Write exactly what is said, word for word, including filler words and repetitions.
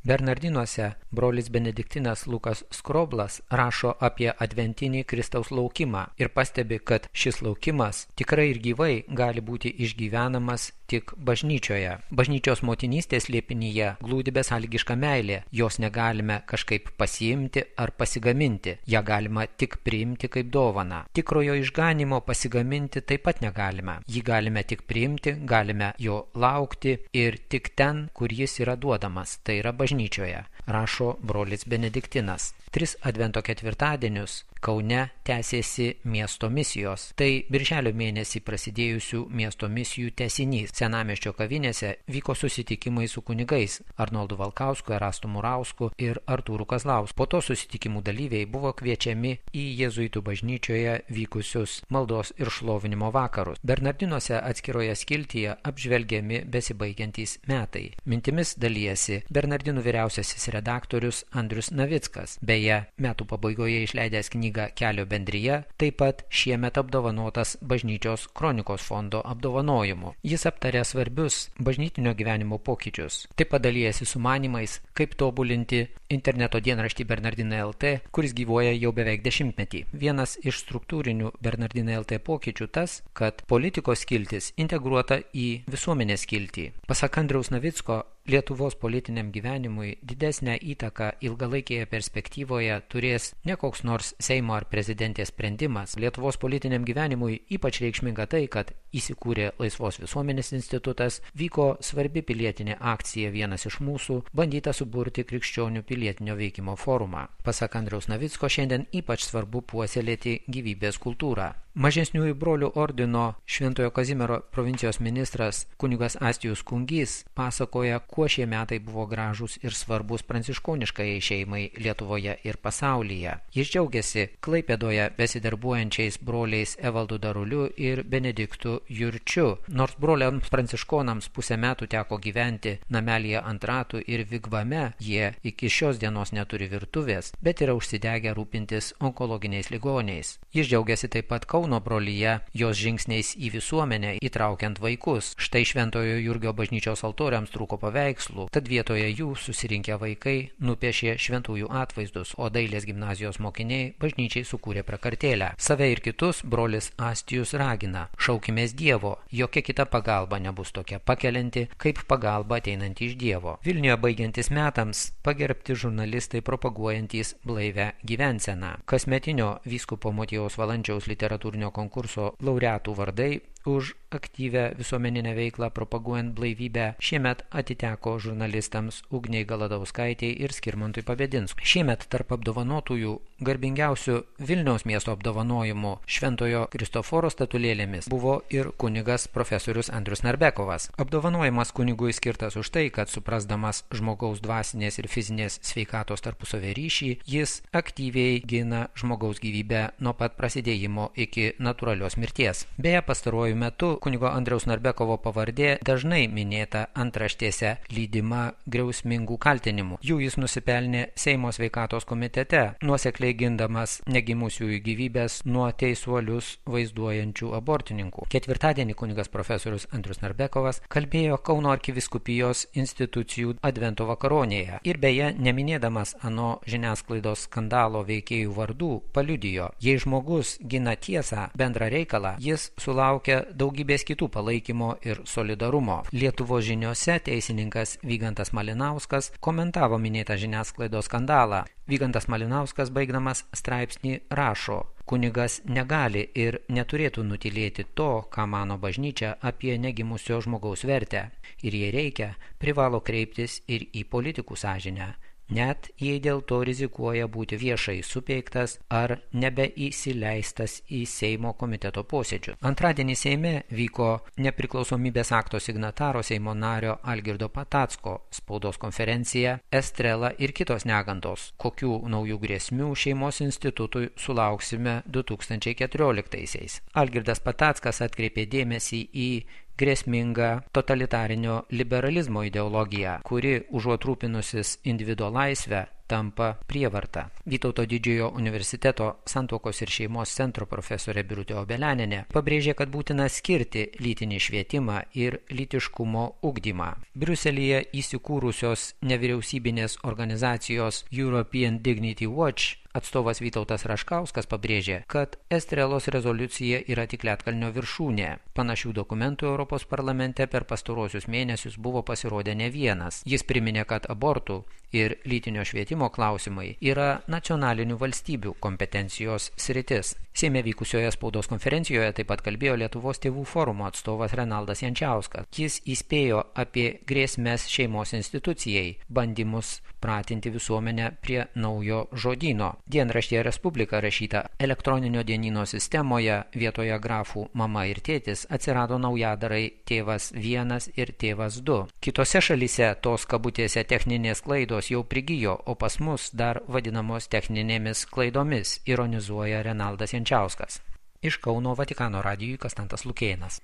Bernardinuose brolis benediktinas Lukas Skroblas rašo apie adventinį Kristaus laukimą ir pastebi, kad šis laukimas tikrai ir gyvai gali būti išgyvenamas tik bažnyčioje. Bažnyčios motinystės slėpinyje glūdi besąlygiška meilė, jos negalime kažkaip pasiimti ar pasigaminti, ją galima tik priimti kaip dovaną. Tikrojo išganimo pasigaminti taip pat negalime, jį galime tik priimti, galime jo laukti ir tik ten, kur jis yra duodamas, tai yra bažnyčioje, rašo brolis benediktinas. Tris advento ketvirtadienius Kaune tęsėsi miesto misijos. Tai birželio mėnesį prasidėjusių miesto misijų tęsinys. Senamiesčio kavinėse vyko susitikimai su kunigais Arnoldu Valkausku, Erastu Murausku ir Artūru Kazlausku. Po to susitikimų dalyviai buvo kviečiami į Jėzuitų bažnyčioje vykusius maldos ir šlovinimo vakarus. Bernardinuose atskiroje skiltyje apžvelgiami besibaigiantys metai. Mintimis dalijasi Bernardinų vyriausiasis redaktorius Andrius Navickas. Beje, metų pabaigoje išleidęs knygą Kelio bendrija, taip pat šiemet apdovanotas Bažnyčios kronikos fondo apdovanojimu. Jis aptarė svarbius bažnytinio gyvenimo pokyčius. Taip pat dalijasi sumanymais, kaip tobulinti interneto dienraštį Bernardinai L T, kuris gyvuoja jau beveik dešimtmetį. Vienas iš struktūrinių Bernardinai L T pokyčių tas, kad politikos skiltis integruota į visuomenės skiltį. Pasak Andriaus Navicko, Lietuvos politiniam gyvenimui didesnę įtaką ilgalaikėje perspektyvoje turės ne koks nors Seimo ar prezidentės sprendimas. Lietuvos politiniam gyvenimui ypač reikšminga tai, kad įsikūrė Laisvos visuomenės institutas, vyko svarbi pilietinė akcija Vienas iš mūsų, bandyta suburti krikščionių pilietinio veikimo forumą. Pasak Andriaus Navicko, šiandien ypač svarbu puoselėti gyvybės kultūrą. Mažesniųjų brolių ordino Šventojo Kazimiero provincijos ministras kunigas Astijus Kungys pasakoja, kuo šie metai buvo gražūs ir svarbus pranciškoniškai šeimai Lietuvoje ir pasaulyje. Jis džiaugiasi Klaipėdoje besidarbuojančiais broliais Evaldu Daruliu ir Benediktu Jurčiu. Nors broliams pranciškonams pusę metų teko gyventi namelyje ant ratų ir vigvame, jie iki šios dienos neturi virtuvės, bet yra užsidegę rūpintis onkologiniais ligoniais. Jis džiaugiasi taip pat Kauno brolyje, jos žingsniais į visuomenę, įtraukiant vaikus. Štai Šventojo Jurgio bažnyčios altoriams trūko paveikslų, tad vietoje jų susirinkę vaikai nupiešė šventųjų atvaizdus, o dailės gimnazijos mokiniai bažnyčiai sukūrė prakartėlę. Save ir kitus brolis Astijus ragina: šaukimės Dievo, jokia kita pagalba nebus tokia pakelianti, kaip pagalba ateinanti iš Dievo. Vilniuje baigiantis metams pagerbti žurnalistai propaguojantys blaivę gyvenseną. Kasmetinio vyskupo Motiejaus Valančiaus literatūrinio konkurso laureatų vardai už aktyvę visuomeninę veiklą propaguojant blaivybę šiemet atiteko žurnalistams Ugniai Galadauskaitei ir Skirmantui Pabedinskui. Šiemet tarp apdovanotųjų garbingiausių Vilniaus miesto apdovanojimų Šventojo Kristoforo statulėlėmis buvo ir kunigas profesorius Andrius Narbekovas. Apdovanojimas kunigui skirtas už tai, kad suprasdamas žmogaus dvasinės ir fizinės sveikatos tarpusavio ryšį, jis aktyviai gina žmogaus gyvybę nuo pat prasidėjimo iki natūralios mirties. Beje, pastaruoju metu kunigo Andriaus Narbekovo pavardė dažnai minėta antraštėse, lydima griausmingų kaltinimų. Jų jis nusipelnė Seimo sveikatos komitete, nuosekliai gindamas negimusiųjų gyvybės nuo teisuolius vaizduojančių abortininkų. Ketvirtadienį kunigas profesorius Andrius Narbekovas kalbėjo Kauno arkivyskupijos institucijų advento vakaronėje ir beje, neminėdamas ano žiniasklaidos skandalo veikėjų vardų, paliudijo: jei žmogus gina tiesą, bendrą reikalą, jis sulaukia daugybės kitų palaikymo ir solidarumo. Lietuvos žiniose teisininkas Vygantas Malinauskas komentavo minėtą žiniasklaidos skandalą. Vygantas Malinauskas, baigdamas straipsnį, rašo: kunigas negali ir neturėtų nutylėti to, ką mano bažnyčia apie negimusio žmogaus vertę. Ir jei reikia, privalo kreiptis ir į politikų sąžinę, net jei dėl to rizikuoja būti viešai supeiktas ar nebeįsileistas į Seimo komiteto posėdžių. Antradienį Seime vyko nepriklausomybės akto signataro Seimo nario Algirdo Patacko spaudos konferencija Estrela ir kitos negandos. Kokių naujų grėsmių šeimos institutui sulauksime du tūkstančiai keturioliktaisiais. Algirdas Patackas atkreipė dėmesį į grėsmingą totalitarinio liberalizmo ideologiją, kuri užuot rūpinusis individuo laisvę, tampa prievarta. Vytauto didžiojo universiteto santuokos ir šeimos centro profesorė Birutė Obelianinė pabrėžė, kad būtina skirti lytinį švietimą ir lytiškumo ugdymą. Briuselyje įsikūrusios nevyriausybinės organizacijos European Dignity Watch atstovas Vytautas Raškauskas pabrėžė, kad Estrelos rezoliucija yra tik ledkalnio viršūnė. Panašių dokumentų Europos parlamente per pastaruosius mėnesius buvo pasirodę ne vienas. Jis priminė, kad abortų ir lytinio švietimo klausimai yra nacionalinių valstybių kompetencijos sritis. Seime vykusioje spaudos konferencijoje taip pat kalbėjo Lietuvos tėvų forumo atstovas Renaldas Jančiauskas. Jis įspėjo apie grėsmes šeimos institucijai, bandymus pratinti visuomenę prie naujo žodyno. Dienraštyje Respublika rašyta elektroninio dienyno sistemoje vietoje grafų mama ir tėtis atsirado naujadarai tėvas vienas ir tėvas du. Kitose šalyse tos kabutėse techninės klaidos jau prigijo, o pas mus dar vadinamos techninėmis klaidomis, ironizuoja Renaldas Jančiauskas. Iš Kauno Vatikano radijui Konstantas Lukėnas.